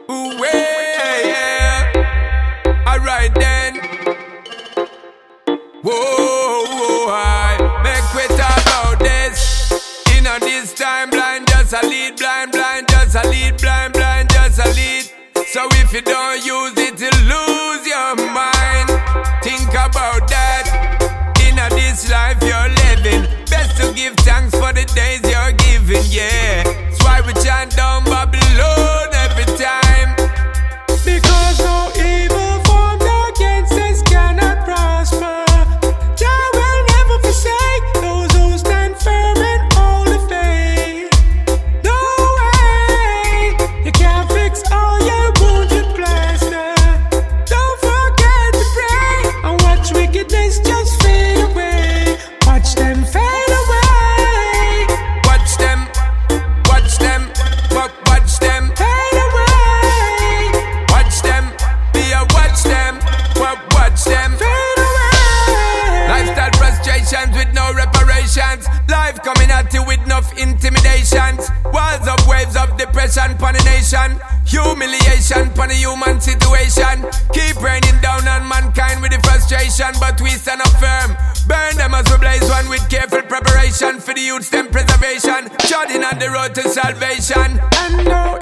Ooh, yeah. Alright then. Whoa, I make we talk about this. In a this time, blind just a lead, blind just a lead, blind just a lead. So if you don't use it, you lose your mind. Think about that. In a this life you're living, best to give thanks for the days you're giving, yeah. That's why we chant down Babylon every time. Because no evil formed against us cannot prosper. Jah will never forsake those who stand firm in all the faith. No way, you can't fix all your wounds with plaster. Don't forget to pray and watch wickedness just fade away. Watch them fade away. Watch them, watch them, watch them Fade away. watch them, be a watch them, watch them. Fade away. Lifestyle frustrations with no reparations. Life coming at you with enough intimidations. Walls of waves of depression pon the nation. Humiliation pon the human situation. Keep raining down on mankind with the frustration, but we stand up firm. Burn them as we blaze one with careful preparation for the youth's them preservation. Treading on the road to salvation. And no